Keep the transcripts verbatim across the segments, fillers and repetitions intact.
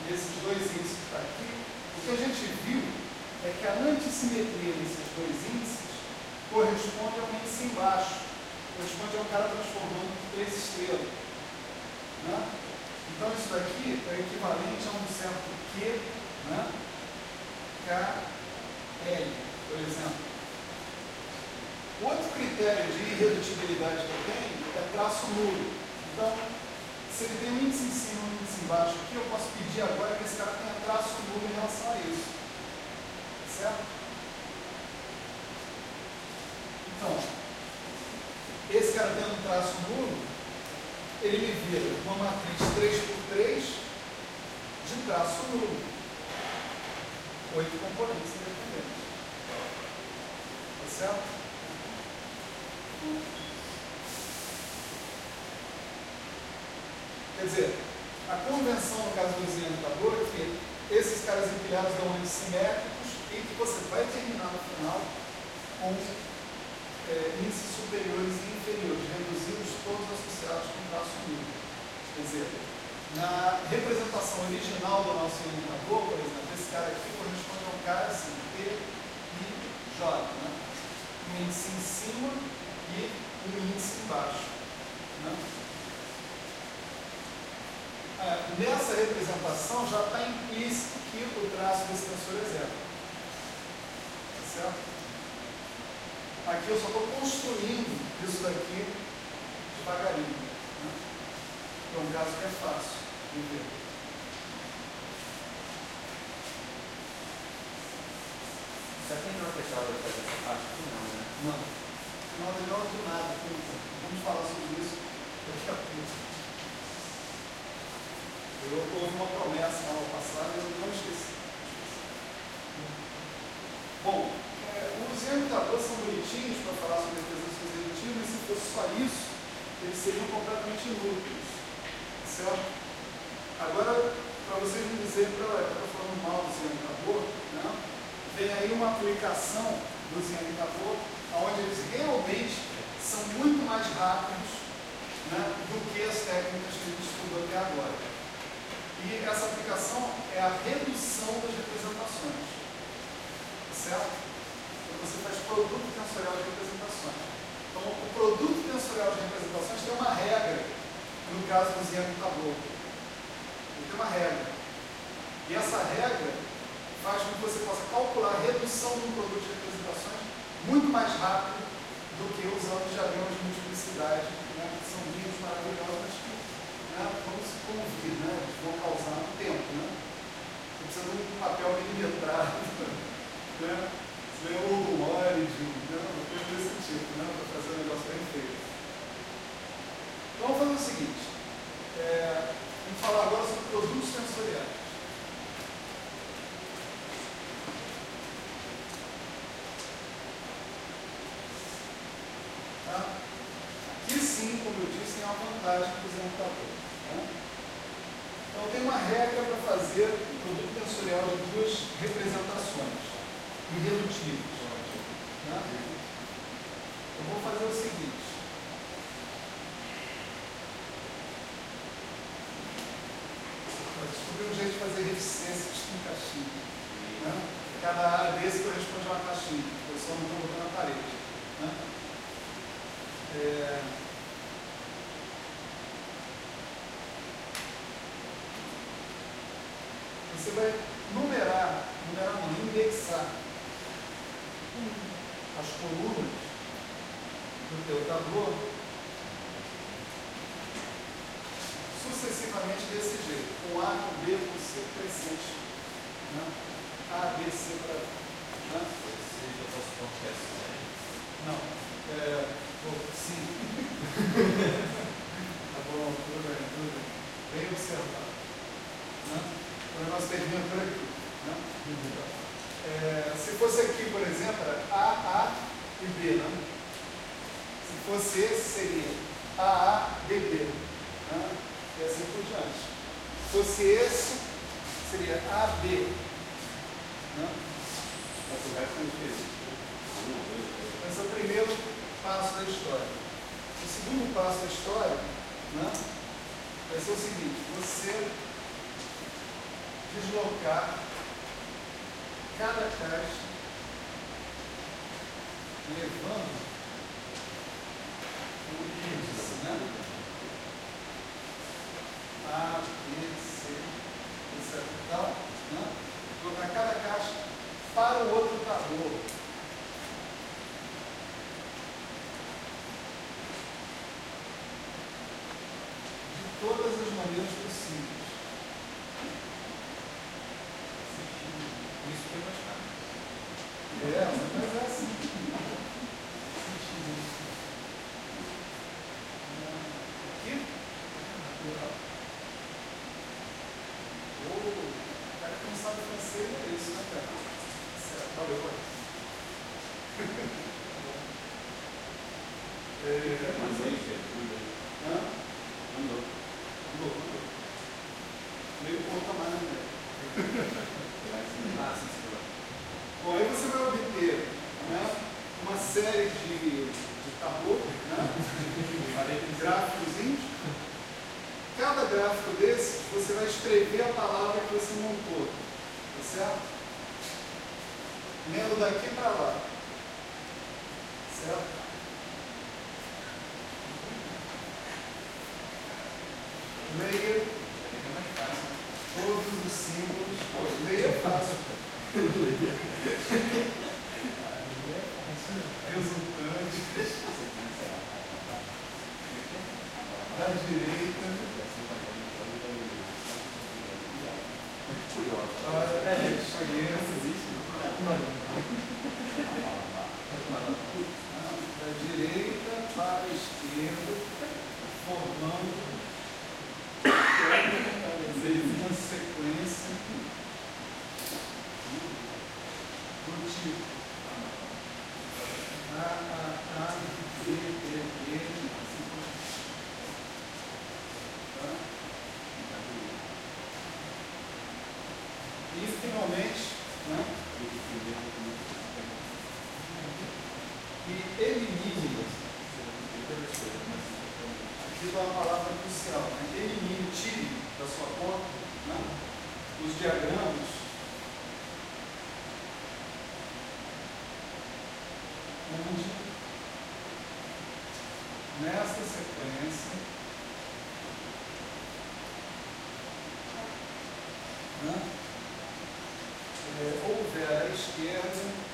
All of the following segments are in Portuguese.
e esses dois índices que estão aqui, o que a gente viu é que a antissimetria desses dois índices corresponde a um índice embaixo, corresponde a um cara transformando por três estrelas. Né? Então isso daqui é equivalente a um certo Q, né? K L, por exemplo. Outro critério de irredutibilidade que eu tenho é traço nulo. Então, se ele tem um índice em cima e um índice embaixo aqui, eu posso pedir agora que esse cara tenha traço nulo em relação a isso. Certo? Então, esse cara tendo um traço nulo, ele me vira uma matriz três por três de traço nulo. Oito componentes independentes. Tá certo? Quer dizer, a convenção no caso do Zen do Tabor é que esses caras empilhados dão índices simétricos e que você vai terminar no final com é, índices superiores e inferiores, reduzidos todos associados com traço nulo. Quer dizer, na representação original do nosso Zen do Tabor, por exemplo, esse cara aqui corresponde a um cara assim, T I J, né? Um índice em cima e um índice embaixo. Né? É, nessa representação já está implícito que o traço desse tensor é zero. Tá certo? Aqui eu só estou construindo isso daqui devagarinho. Né? É um caso que é fácil de ver. Será que não é fechado para fazer essa parte aqui? Não, né? Não. Não é melhor do nada. Vamos falar sobre isso daqui a pouco. Eu, houve uma promessa lá no passado e eu não esqueci. Bom, é, os Zen do Tabor são bonitinhos para falar sobre representações redutivas, mas se fosse só isso, eles seriam completamente inúteis. Certo? Agora, para vocês me dizerem que eu estou falando mal do Zen do Tabor, né? Vem aí uma aplicação do Zen do Tabor, onde eles realmente são muito mais rápidos, né, do que as técnicas que a gente estudou até agora. E essa aplicação é a redução das representações. Certo? Então você faz produto tensorial de representações. Então o produto tensorial de representações tem uma regra, no caso do Zen do Tabor. Ele tem uma regra. E essa regra faz com que você possa calcular a redução de um produto de representações muito mais rápido do que usando diagramas de multiplicidade, né, que são linhas maravilhosas que, né, vão se convir, né, eles vão causar no tempo. Né? Você precisa de um papel milimetrado, né? Você vê o Origin, né? Uma coisa desse tipo, né, para fazer um negócio bem feito. Então vamos fazer o seguinte, é, vamos falar agora sobre produtos tensoriais. Aqui sim, como eu disse, tem uma vantagem para o Zen do Tabor. Né? Então tem uma regra para fazer o produto tensorial de duas representações irredutíveis. Né? Eu vou fazer o seguinte. Eu descobri um jeito de fazer reticências em caixinha. Né? Cada área desse corresponde a uma caixinha. Eu só não estou botando na parede. Né? É... Você vai numerar, numerar não, indexar as colunas do teu tabuleiro sucessivamente desse jeito, com A, com B, com C crescente. Né? A, B, C para... Né? Se eu posso confiar isso, né? Não. É... Oh, sim. Tá bom, tudo bem, tudo bem. Bem observado. Né? O negócio termina por aqui. Né? É, se fosse aqui, por exemplo, era A, A e B. Né? Se fosse esse, seria A, A, B, B. Né? E assim por diante. Se fosse esse, seria A, B. Né? Mas o resto não fez. Esse é o primeiro passo da história. O segundo passo da história, né, vai ser o seguinte: você deslocar cada caixa levando o índice, né? A, B, C, etcétera. Então, né? Colocar cada caixa para o outro tabuleiro. De todas as maneiras possíveis. Isso que é mais caro. É, mas é assim. Aqui? O cara que não sabe francês é isso, né, cara? Certo, valeu. É, Mandei, mandei. hã? Mandou. Mandou, mandou. Meio ponto a mais, né? Ah, sim, senhor. Bom, aí você vai obter, né, uma série de, de tabô, né, de gráficos. Cada gráfico desses, você vai escrever a palavra que você montou, tá certo? Lendo daqui para lá, certo? Leia É mais fácil. todos os símbolos. Pô, leia é fácil. Resultantes da direita. Para a esquerda. Da direita para a esquerda, formando uma sequência do tipo A, A, A, B, B, B, assim por diante. Tá? E finalmente, né? E elimine, aqui dá uma palavra crucial, né? Elimine, tire da sua conta, né, os diagramas onde nesta sequência, né, é, houver à esquerda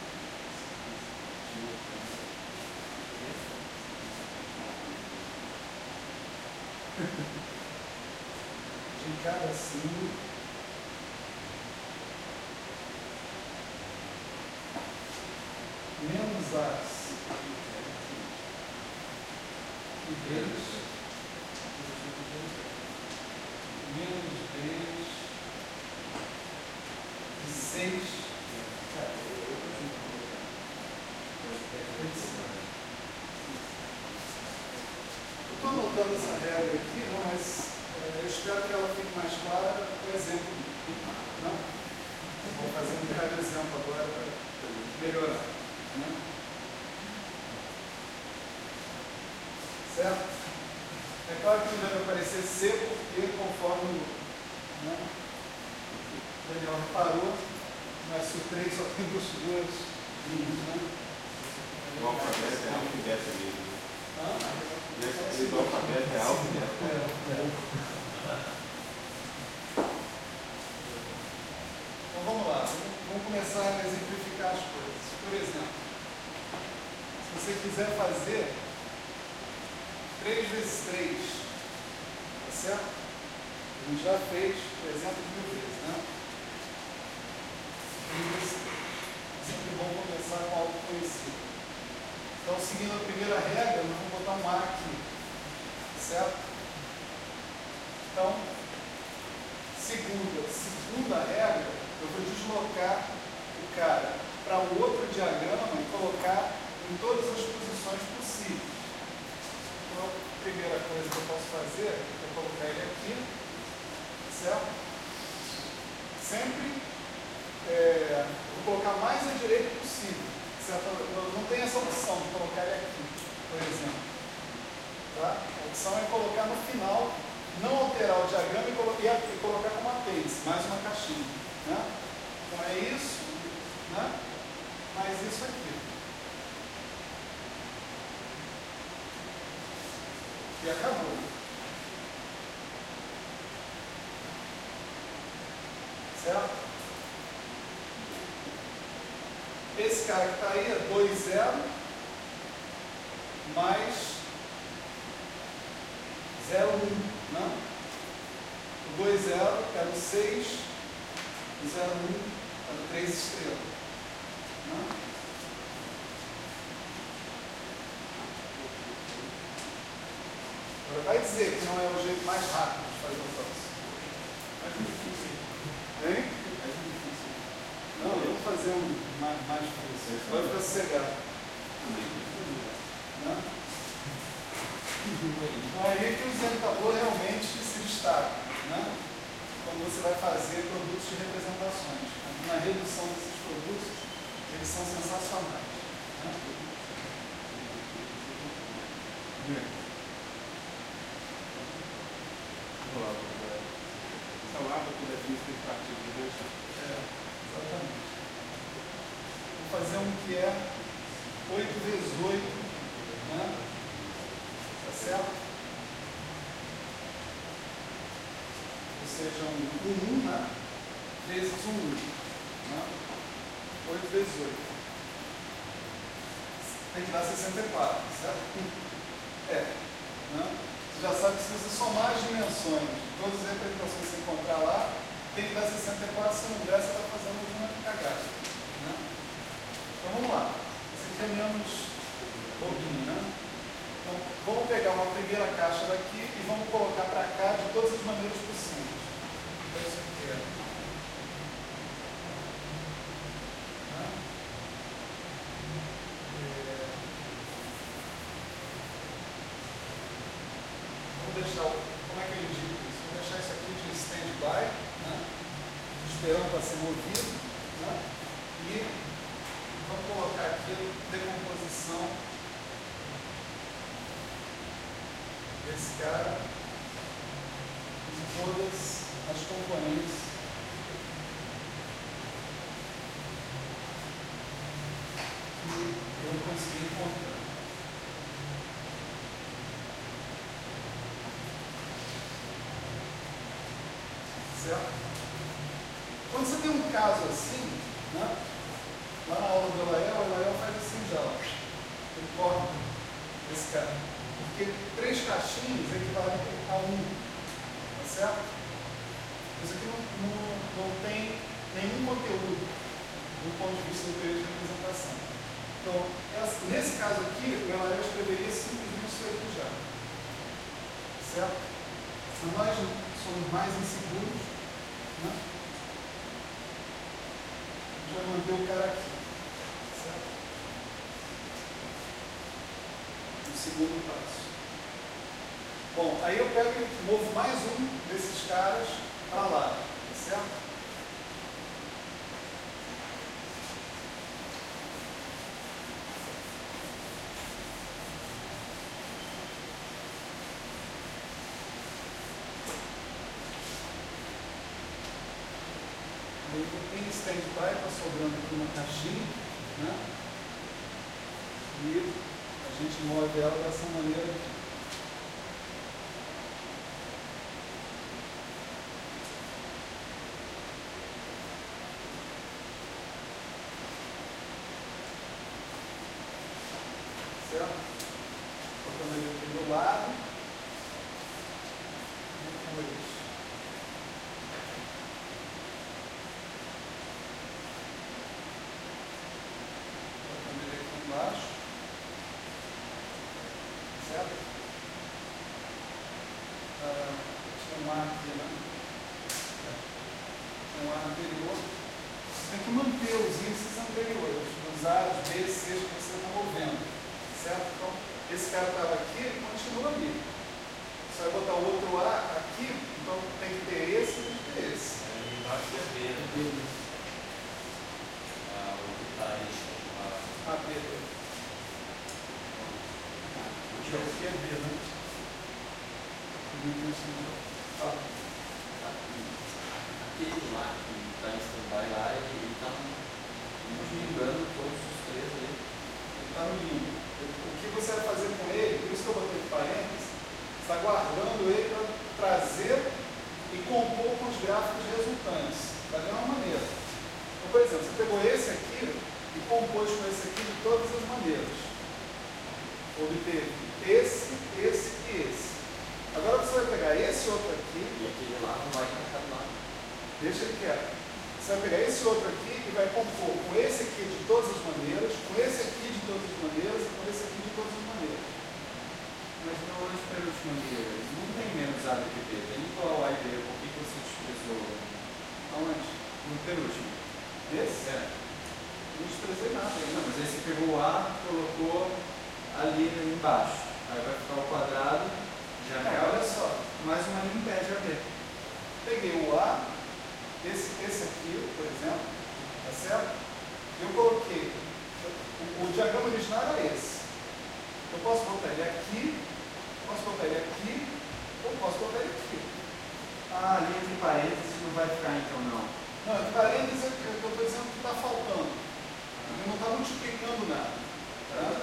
de cada símbolo menos as e Bs menos Bs e seis. Estou anotando essa regra aqui, não, mas é, eu espero que ela fique mais clara com o exemplo. Não? Vou fazer um grande exemplo agora para melhorar. Né? Certo? É claro que não deve aparecer C, porque conforme, né, o Daniel reparou, no S três só tem duas cores. Né? O alfabeto é alfa e beta mesmo. Ah? O alfabeto é alfa e beta. É, é. Então vamos lá, vamos começar a exemplificar as coisas. Por exemplo, se você quiser fazer três vezes três, tá certo? A gente já fez, por exemplo, mil vezes, né? três vezes três. É sempre bom começar com algo conhecido. Então, seguindo a primeira regra, nós vamos botar um A aqui, certo? Então, segunda, segunda regra, eu vou deslocar o cara para o outro diagrama e colocar em todas as posições possíveis. Então, a primeira coisa que eu posso fazer é colocar ele aqui, certo? Sempre é, vou colocar mais à direita possível, certo? Eu não tenho essa opção de colocar ele aqui, por exemplo. Tá? A opção é colocar no final não alterar o diagrama e, colo e, e colocar como apêndice, mais uma caixinha. Né? Então é isso, né? Mais isso aqui. E acabou. Certo? Esse cara que está aí é dois zero mais zero um, né? O dois zero era o seis, o zero um era o três estrelas. Né? Agora vai dizer que não é o jeito mais rápido de fazer o próximo. Mais difícil. Hein? Mais difícil. Não, eu vou fazer um mais, mais difícil. Vai ficar sossegado. Né? Então aí é que o Zentablo realmente se destaca, né? Quando você vai fazer produtos de representações. Na redução desses produtos, eles são sensacionais. Né? Essa lava que deve ser partido de Deus. É, exatamente. Vou fazer um que é oito vezes oito, né? Tá certo? Ou seja, um um, né? Vezes um um. Né? oito vezes oito. Tem que dar sessenta e quatro, certo? É. Né? Você já sabe que se você somar as dimensões de todas as representações que você encontrar lá, tem que dar sessenta e quatro, se não der, você está fazendo uma cagada. Né? Então vamos lá. Esse aqui é menos bobinho, né? Então vamos pegar uma primeira caixa daqui e vamos colocar para cá de todas as maneiras possíveis. Então isso aqui é. Né? É... Vamos deixar, como é que ele diz isso? Vou deixar isso aqui de stand-by, né? Esperando para ser movido, né? E vamos colocar aqui a decomposição desse cara de todas as componentes que eu consegui encontrar. Certo? Quando você tem um caso assim, né? Lá na aula do Elael, o Elael faz assim já, ó. Ele corta esse cara. Porque três caixinhas equivalem a um. Tá certo? Isso aqui não, não, não tem nenhum conteúdo do ponto de vista do período de representação. Então, essa, nesse caso aqui, o Elael escreveria simplesmente isso aqui já. Certo? Se nós somos mais inseguros, né? A gente vai manter o cara aqui. Certo? O segundo passo. Bom, aí eu pego e movo mais um desses caras para lá. Certo? Tem stand-by, está sobrando aqui uma caixinha, né? E a gente move ela dessa maneira aqui. Certo? Colocando ele aqui do lado. Depois. Embaixo, certo? Ah, tinha um ar aqui, né? Tinha um ar anterior. Você tem que manter os índices anteriores, os A's, B's, C's que você está movendo, certo? Então, esse cara estava aqui, ele continua ali. Você vai botar o outro A aqui, então tem que ter esse e tem que ter esse. Aí embaixo é B, né? Ah, o que está aí. A B. Aqui é B, né? Fala. Aquele lá que está em stand-by lá, ele está ligando todos os três ali. Ele está no limbo. O que você vai fazer com ele, por isso que eu botei de parênteses, você está guardando ele para trazer e compor com os gráficos resultantes, da mesma maneira. Então, por exemplo, você pegou esse aqui e compôs com esse aqui de todas as maneiras. Obteve esse, esse e esse. Agora você vai pegar esse outro aqui. E aquele lá não vai encaixar lá. Deixa ele quieto. Você vai pegar esse outro aqui e vai compor com esse aqui de todas as maneiras, com esse aqui de todas as maneiras e com esse aqui de todas as maneiras. Mas não as penúltimas maneiras. Não tem menos A do que B. Tem igual A e B. Por que que você desprezou? Aonde? No penúltimo. Esse? É. Não desprezei nada Não, ainda. mas aí você pegou o A, colocou ali embaixo. Aí vai ficar o quadrado, Não, janela, olha só. mais uma linha impede a B. Peguei o A, esse, esse aqui, por exemplo, tá certo? Eu coloquei, o, o diagrama original era esse. Eu posso botar ele aqui, posso botar ele aqui, ou posso botar ele aqui. Ah, ali entre parênteses não vai ficar então não. Não, entre parênteses é que eu estou dizendo que está faltando. Ele não está multiplicando nada. Tá?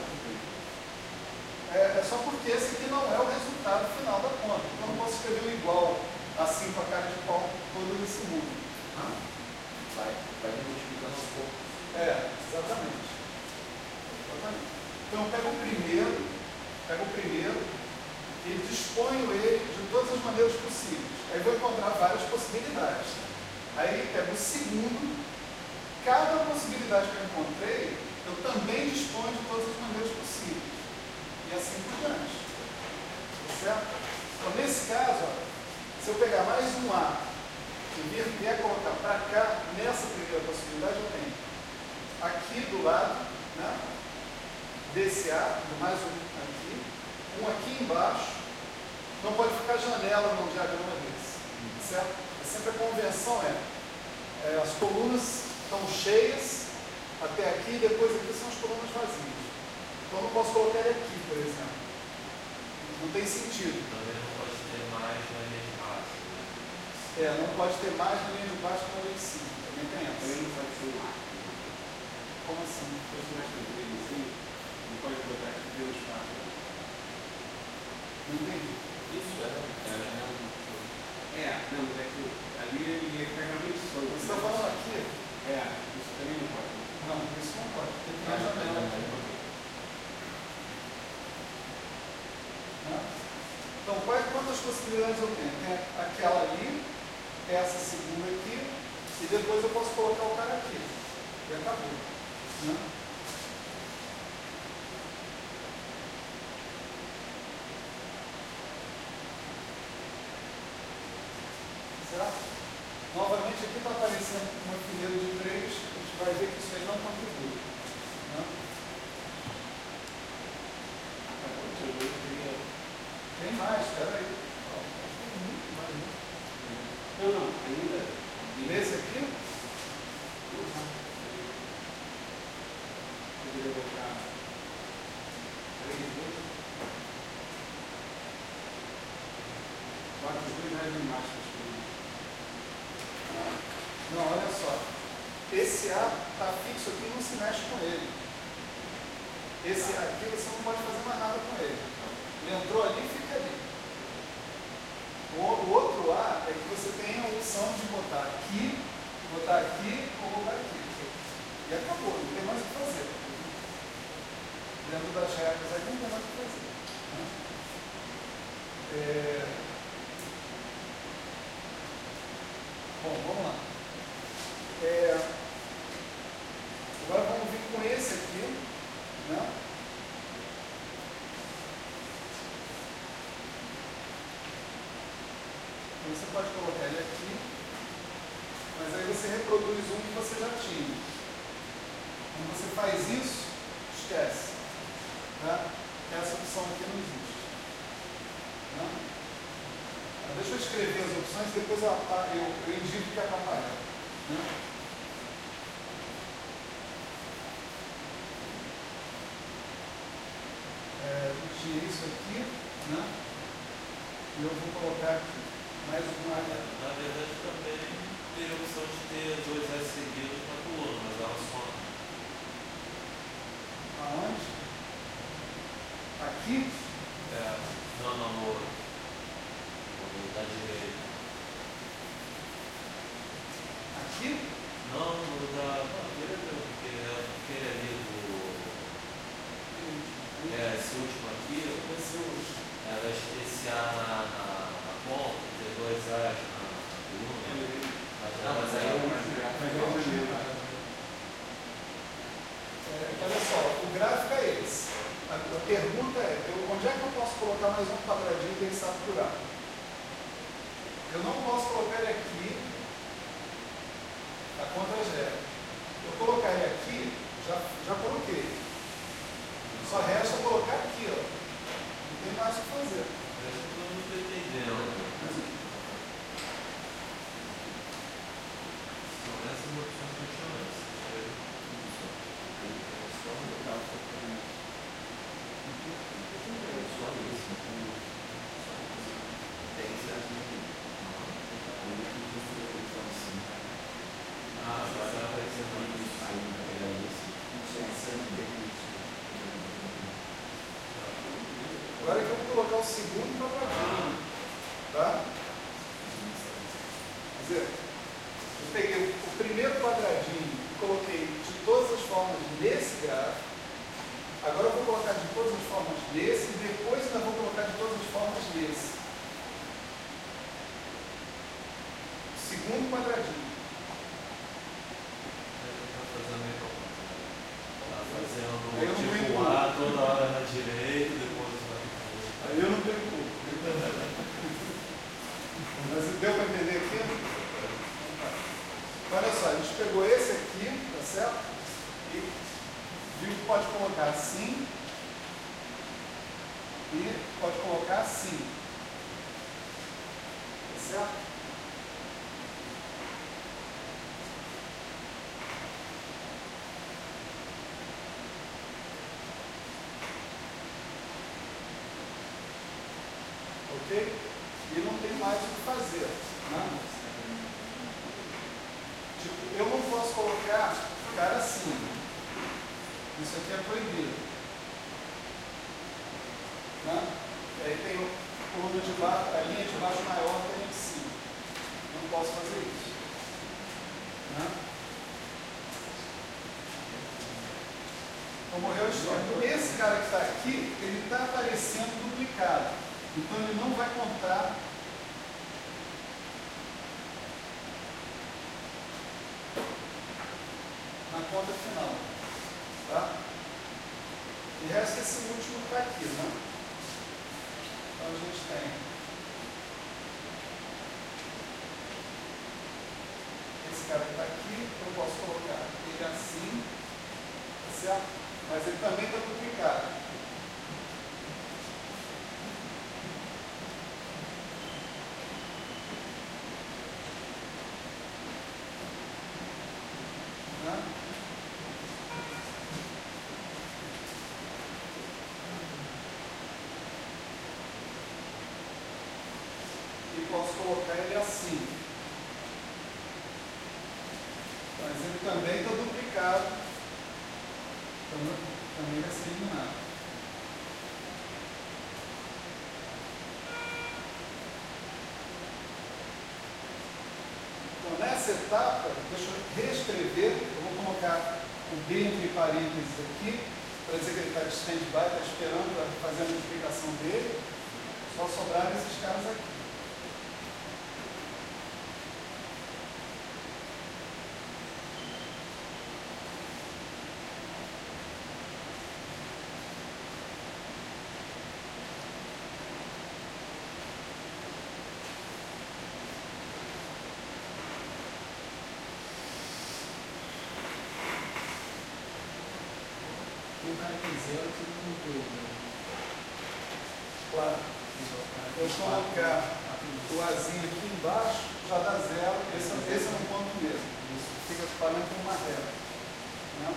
É, é só porque esse aqui não é o resultado final da conta. Então eu não posso escrever o igual assim com a cara de pau todo esse mundo. Vai, vai multiplicando aos poucos. É, exatamente. Exatamente. Então eu pego o primeiro, pego o primeiro e disponho ele de todas as maneiras possíveis. Aí vou encontrar várias possibilidades. Aí pego o segundo, cada possibilidade que eu encontrei, eu também disponho de todas as maneiras possíveis. E assim por diante. Tá certo? Então nesse caso, ó, se eu pegar mais um A e vir, vier colocar para cá, nessa primeira possibilidade eu tenho aqui do lado, né, desse A, mais um aqui, um aqui embaixo, não pode ficar janela num diagrama desse, certo? É sempre a convenção é, é as colunas estão cheias até aqui, e depois aqui são as colunas vazias. Então eu não posso colocar ele aqui, por exemplo. Não tem sentido. Também não pode ter mais na linha de base. É, não pode ter mais na linha de baixo que na linha de cima. Também tem essa. Também não pode ser o Como assim? Se fosse mais tranquilo assim, não pode botar aqui pelo espaço. Não entendi. Isso é, é a janela do. É, não, mas é que ali ele ia ficar realmente solto. Você está falando aqui? É, isso também não pode. Não, isso não pode. Tem que ter a janela aqui. Né? Então, quais, quantas possibilidades eu tenho? Tem aquela ali, essa segunda aqui, e depois eu posso colocar o cara aqui. E acabou. Né? Certo? Novamente aqui está aparecendo uma fileira de três, a gente vai ver que isso aí não contribui. Né? Tem mais, espera aí. Não, não, ainda. Nesse aqui? Poderia botar três, dois. Quatro, dois mais embaixo. Não, olha só. Esse A está fixo aqui, não se mexe com ele. Esse aqui você não pode fazer mais nada com ele. Ele entrou ali e fica ali. O, o outro A é que você tem a opção de botar aqui, botar aqui ou botar aqui. E acabou, não tem mais o que fazer. Dentro das regras aí não tem mais o que fazer. Né? É... Bom, vamos lá. É... Agora vamos vir com esse aqui, né? Então você pode colocar ele aqui, mas aí você reproduz um que você já tinha. Quando você faz isso, esquece. Tá? Essa opção aqui não existe. Né? Deixa eu escrever as opções e depois eu, eu, eu indico que é atrapalhar. Né? É, eu tinha isso aqui, né? E eu vou colocar aqui. mais uma. Na verdade, também teria a opção de ter dois S seguidos na coluna, mas ela soma. Aonde? Aqui? É, não, não, no outro. No da direita. Aqui? Não, no da. Não, direita, porque é aquele ali do. É, esse último aqui, Esse último. ela esse A na, na, na ponta, ter dois A's na coluna. Mas Não, mas aí ela- é uma É, olha só, o gráfico é esse. A, a pergunta é, eu, onde é que eu posso colocar mais um quadradinho pensado por A? Eu não posso colocar ele aqui, a conta zero. Eu colocar ele aqui, já, já coloquei. Só resta colocar aqui, ó. Não tem mais o que fazer. Parece que todo mundo está entendendo. São essas opções que eu tinha antes. Ah, agora está aparecendo Agora que eu vou colocar o segundo quadradinho, tá? Quer dizer, eu peguei o primeiro quadradinho e coloquei de todas as formas nesse gráfico. Agora eu vou colocar de todas as formas nesse e depois ainda vou colocar de todas as formas nesse. Segundo quadradinho. Fazendo tipo A toda hora na direita, depois vai. Aí eu não preocupo. Mas deu para entender aqui? Olha só, a gente pegou esse aqui, tá certo? E viu que pode colocar assim e pode colocar assim. Tá certo? Ok? E não tem mais o que fazer. Né? Tipo, eu não posso colocar cara assim. Isso aqui é proibido. Né? E aí tem o coluna de baixo, a linha de baixo maior que a linha de cima. Não posso fazer isso. Né? Então morreu a história. Esse cara que está aqui, ele está aparecendo duplicado. Então ele não vai contar na conta final. Tá? E resta esse último que está aqui, né? Então a gente tem esse cara que está aqui, eu posso colocar ele assim, tá certo? Mas ele também está duplicado. E posso colocar ele assim. Mas ele também está duplicado. Então também vai ser eliminado. Então nessa etapa, deixa eu reescrever. Eu vou colocar o B entre parênteses aqui, para dizer que ele está de stand-by, está esperando para fazer a multiplicação dele. Só sobraram esses caras aqui. O cara tem zero, você não mudou. Claro. Eu colocar o Azinho aqui embaixo, já dá zero. Esse, esse é um ponto mesmo. Isso fica parando com uma reta. Né?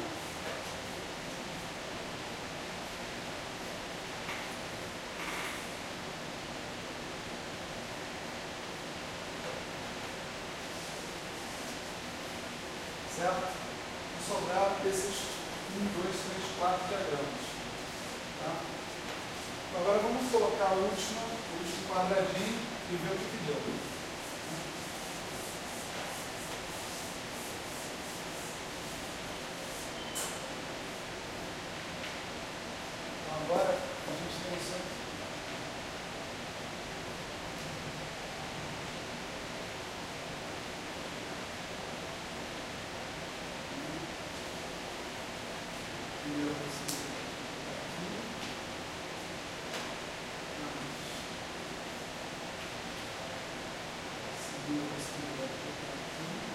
certo? E sobraram esses um, dois, três, quatro diagramas. Tá? Então, agora vamos colocar o último, o último quadradinho e ver o que, que deu. Então, agora a gente tem isso aqui. Primeira possibilidade aqui. Segunda possibilidade aqui.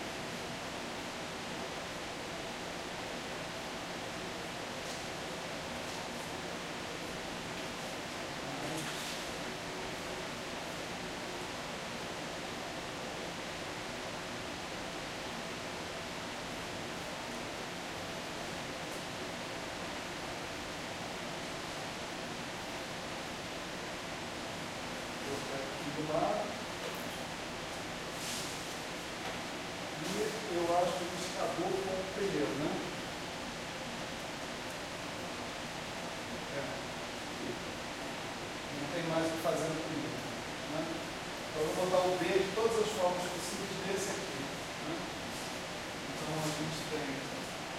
Do lado. E eu acho que a gente acabou com o primeiro, né? É. Não tem mais o que fazer no primeiro. Né? Então eu vou botar o B de todas as formas possíveis desse aqui. Né? Então a gente tem.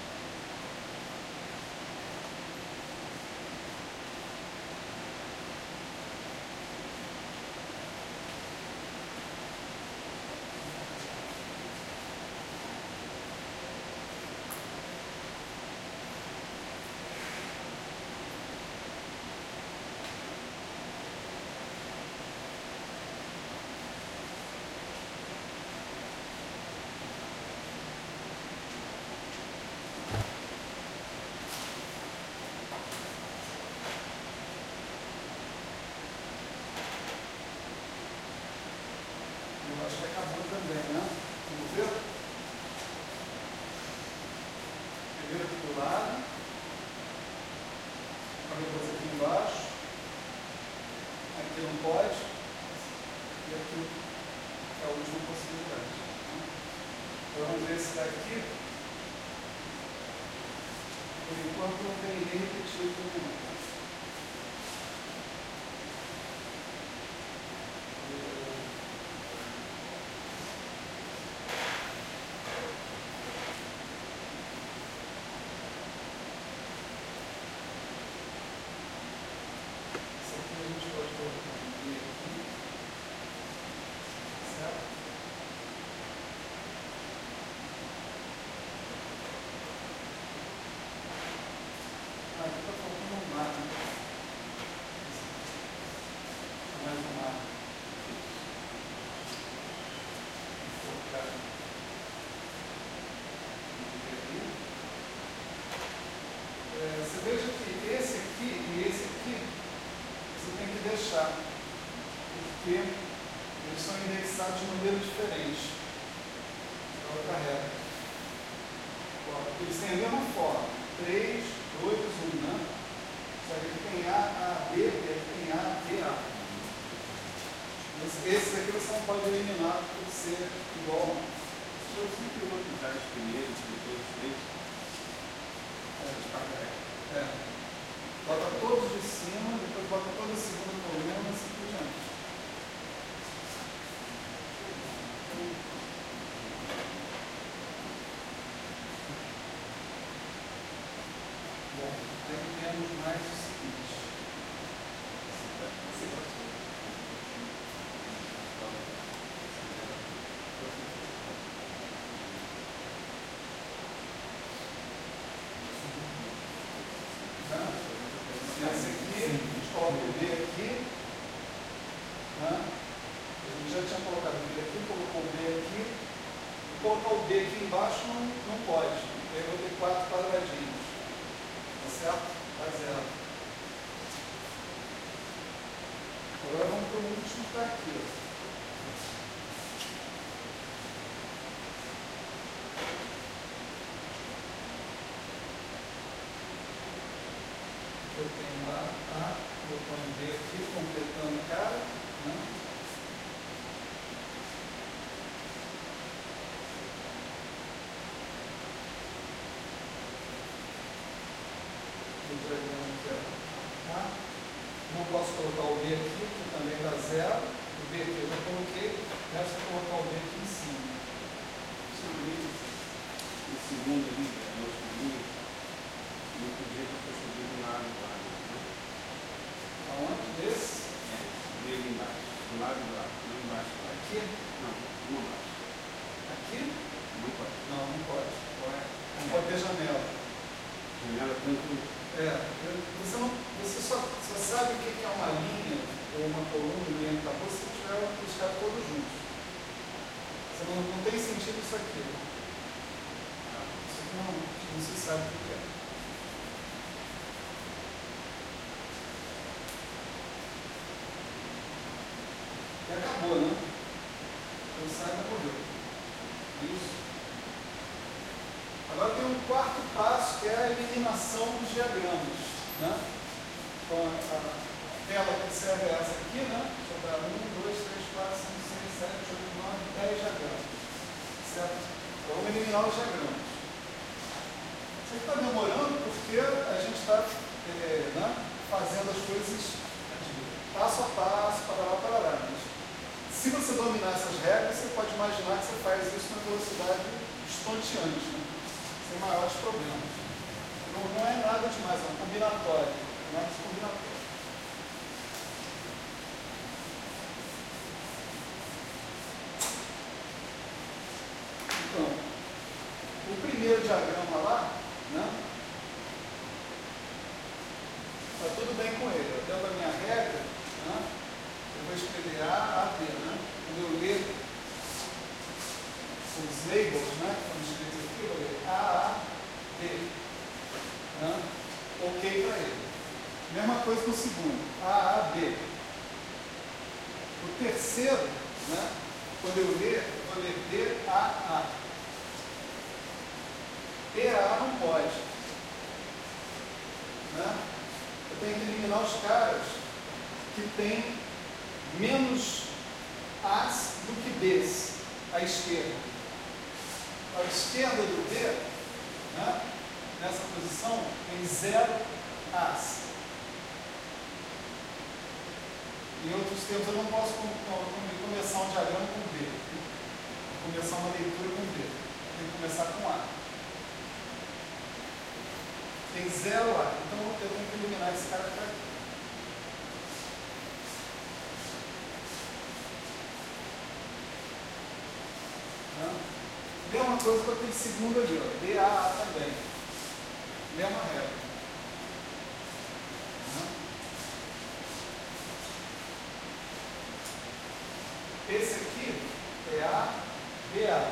Eu acho que acabou também, né? Vamos ver? Primeiro aqui do lado. Depois aqui embaixo. Aqui não pode. E aqui é a última possibilidade. Então vamos ver esse daqui. Por enquanto não tem ninguém repetido nenhum. Você veja que esse aqui e esse aqui você tem que deixar, porque eles são indexados de maneira diferente. É outra regra. Eles têm a mesma forma, três, dois, um, né? Só que aqui tem A, A, B, e aqui tem A, B, A. Esses aqui você não pode eliminar por ser igual a um. Se eu sempre vou pintar os primeiros, depois os três, É. Bota todos de cima, depois bota toda a segunda coluna e assim por diante. Bom, aí temos mais o seguinte. Esse aqui, a gente coloca o B aqui. Né? A gente já tinha colocado o B aqui, colocou o B aqui. E colocar o B aqui embaixo não, não pode. Aí eu vou ter quatro quadradinhos. Tá certo? Tá zero. Agora vamos para o último que está aqui. Ó. Eu tenho lá A, eu ponho B aqui, completando o cara. Né? colocar o B aqui, que também dá zero. O B aqui eu já coloquei, resta colocar o B aqui em cima. O segundo ali, é o segundo, não podia ter subido do lado do lado. Aonde? Desse? É, dele embaixo, do lado do lado, não embaixo do lado. Aqui? Não, não embaixo. Aqui? Não pode. Não, não pode. Não pode ter janela. Janela tanto. É, você, não, você só, só sabe o que é uma linha ou uma coluna em orientador se tiver os caras todos juntos. Você não, não tem sentido isso aqui. Isso aqui não, não se sabe o que é. E acabou, né? Então sai e morreu. Isso. Agora tem um quarto passo, que é a eliminação dos diagramas. Né? Então, a, a tela que serve é essa aqui, né? Deixa eu dar um, dois, três, quatro, cinco, seis, sete, oito, nove, dez diagramas. Certo? Então, vamos eliminar os diagramas. Isso aqui está demorando porque a gente está é, né, fazendo as coisas passo a passo, parará, parará. Mas, se você dominar essas regras, você pode imaginar que você faz isso na velocidade estonteante, né? Sem maiores problemas. Não, não é nada demais, é um combinatório. Não é combinatório. Então, o primeiro diagrama lá, né? Está tudo bem com ele. Dentro da minha regra, né? Eu vou escrever A, A, B, né? Quando eu ler os labels, né? Quando eu escrever aqui, eu vou ler A, A, B. Né? Ok para ele. Mesma coisa no segundo. A, A, B. O terceiro, né? Quando eu ler, eu vou ler D, A, A. D, A não pode. Né? Eu tenho que eliminar os caras que têm menos A's do que B's à esquerda. À esquerda do B, né, nessa posição, tem zero A's. Em outros termos, eu não posso começar um diagrama com B. Vou começar uma leitura com B. Tem que começar com A. Tem zero A. Então, eu tenho que eliminar esse cara para aqui. Mesma coisa para aquele segundo ali, ó, D, A, A também. Mesma regra. Esse aqui é A, B, A.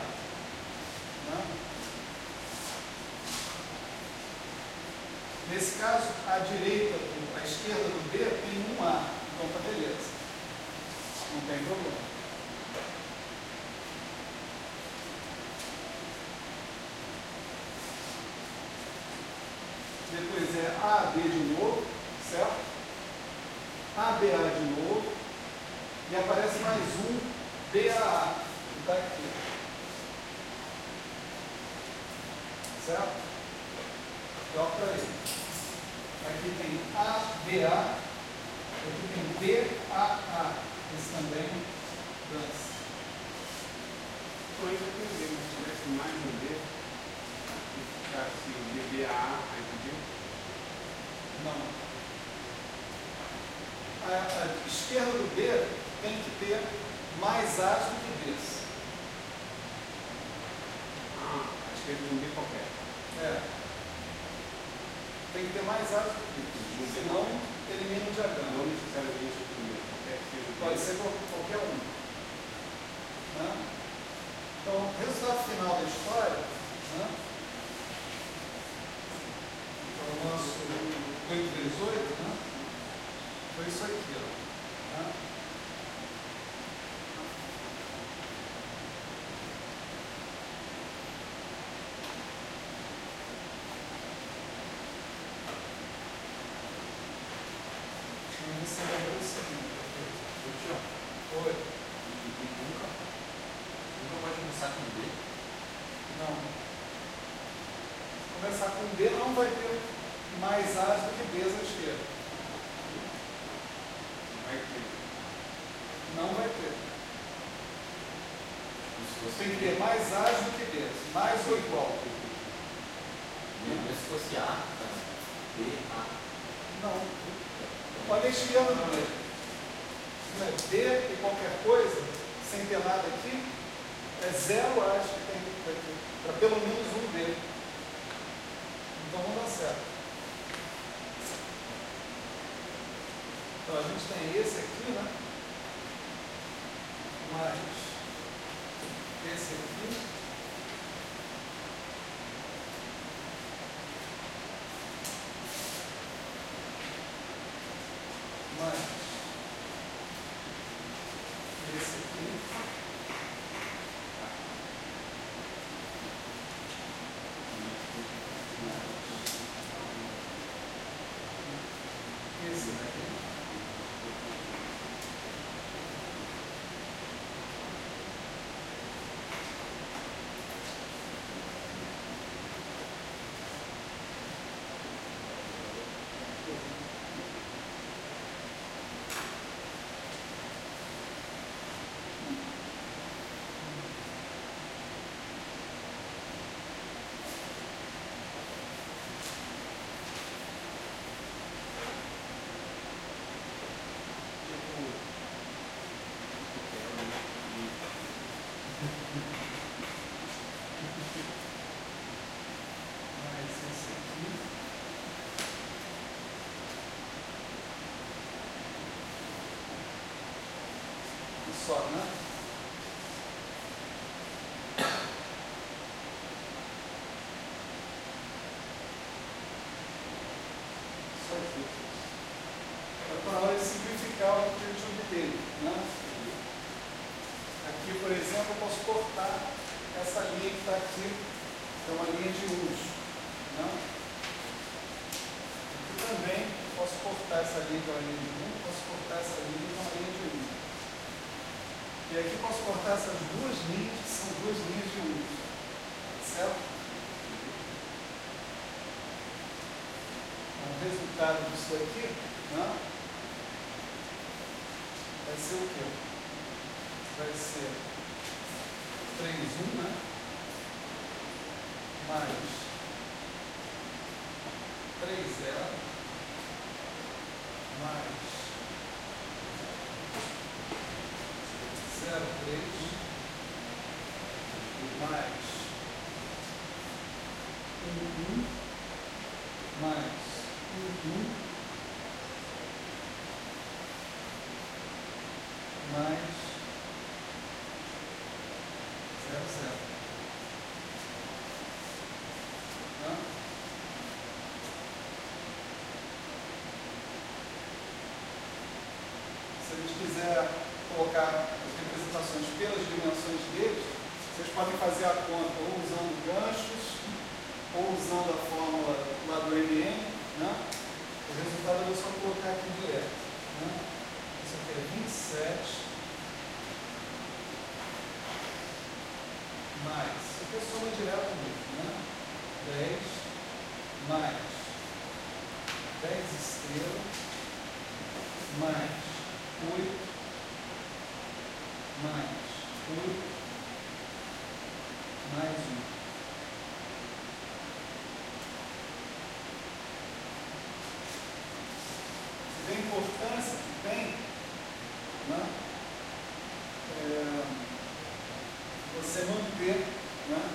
Nesse caso, a direita, a esquerda do B tem um A. Então tá beleza. Não tem problema. Depois é A B de novo, certo? A B A de novo. E aparece mais um B A A, que está aqui. Certo? Toca aí. Aqui tem A B A. Aqui tem B A A. Esse também dança. Então, isso eu entendi, mas se tivesse mais um B, se ficasse o B B A A, aí podia? Não. A, a esquerda do B tem que ter mais A's do que B's. Ah, a esquerda de um B qualquer. É. Tem que ter mais A's do que B's. Senão, elimina o diagrama. Não necessariamente o primeiro, qualquer que seja o Pode ser qualquer um. Né? Então, o resultado final da história, né? Então, o nosso oito vezes oito, né? Foi isso aqui, ó. Né? Então, você vai ver o seguinte. Oi. Nunca, nunca pode começar com B? Não. Começar com B não vai ter mais A's do que B's à esquerda. fosse Tem que ter mais A do que B. Mais ou igual. Mesmo se fosse A, tá? B, A. Não. Olha a esquerda do meio. Não é D e qualquer coisa, sem ter nada aqui, é zero A que tem aqui. Para pelo menos um D. Então vamos dar certo. Então a gente tem esse aqui, né? Mais esse aqui. Mais esse aqui. Esse daqui. Mais esse aqui. E só, né? Só aqui. Para na hora de simplificar o que a gente obteve, né? Aqui, por exemplo, eu posso cortar essa linha que está aqui, que é uma linha de uso. Né? Aqui também posso cortar essa linha que é uma linha de uso, posso cortar essa linha que é uma linha de uso. E aqui posso cortar essas duas linhas, que são duas linhas de uso. Certo? O resultado disso aqui, né, vai ser o quê? Vai ser três, um, né? Mais três, zero, mais zero, três, mais um, um, mais um, um, mais zero, zero. Tá? Se a gente quiser colocar as representações pelas dimensões deles, vocês podem fazer a conta ou usando ganchos, ou usando a fórmula lá do M N, né? O resultado eu vou só colocar aqui direto. Né? Isso aqui é vinte e sete. Mais, isso aqui é soma direta mesmo, né? dez mais dez estrelas mais oito mais oito mais um. Você vê a importância que tem, né? É, você manter, né,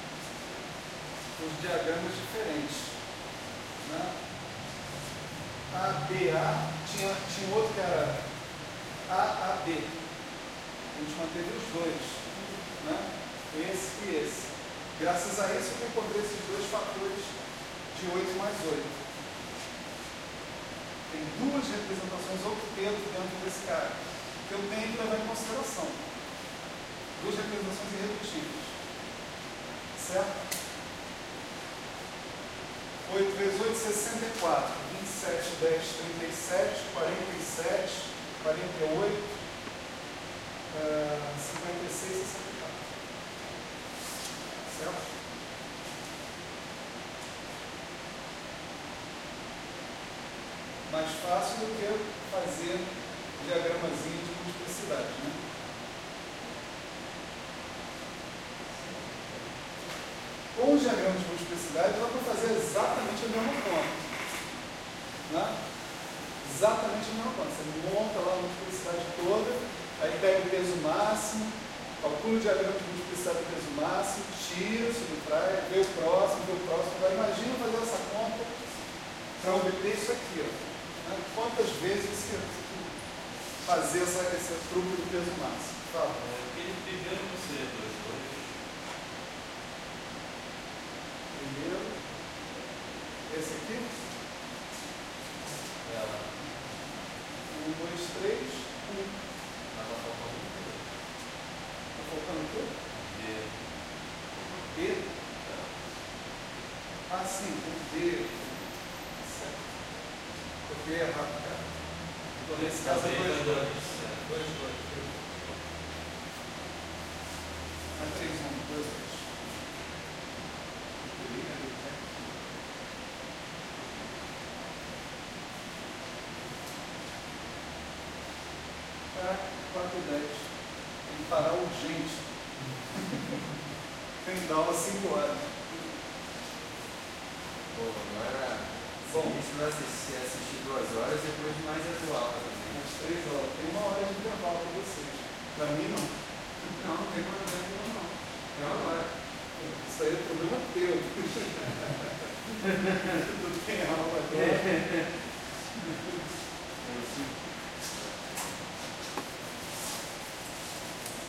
os diagramas diferentes. Né? A B A tinha, tinha outro que era A A B. A gente manteve os dois. Né? Esse e esse. Graças a isso eu encontrei esses dois fatores de oito mais oito. Tem duas representações octetos dentro desse cara, que eu tenho que levar em consideração. Duas representações irredutíveis. Certo? oito vezes oito, sessenta e quatro. vinte e sete, dez, trinta e sete, quarenta e sete, quarenta e oito, uh, cinquenta e seis, sessenta e quatro. Certo? Mais fácil do que fazer diagramazinho de multiplicidade, né? diagrama de multiplicidade dá para fazer exatamente a mesma conta. Né? Exatamente a mesma conta. Você monta lá a multiplicidade toda, aí pega o peso máximo, calcula o diagrama de multiplicidade do peso máximo, tira, subtrai, vê o próximo, vê o próximo. Agora imagina fazer essa conta para obter isso aqui. Ó. Né? Quantas vezes você fazer essa, esse truque do peso máximo? Fala. Aquele primeiro não seria dois, dois. Primeiro, esse aqui, É, um, dois, três, um. mas tá faltando um. Está faltando o quê? D. D? Ah, sim, um D. Certo. Copiei errado, cara. Então, nesse caso é dois, dois. Dois, dois. Mas três, um, dois, dois. quatro e dez. Tem que parar urgente. Tem que dar aula cinco horas. Pô, agora, Bom. se isso vai assistir, assistir duas horas, depois de mais atual também. Umas três horas. Tem uma hora de intervalo para vocês. Para mim, não. Não, não tem problema nenhum, não. Tem uma hora. Isso aí é problema teu. Tu tem aula agora. É.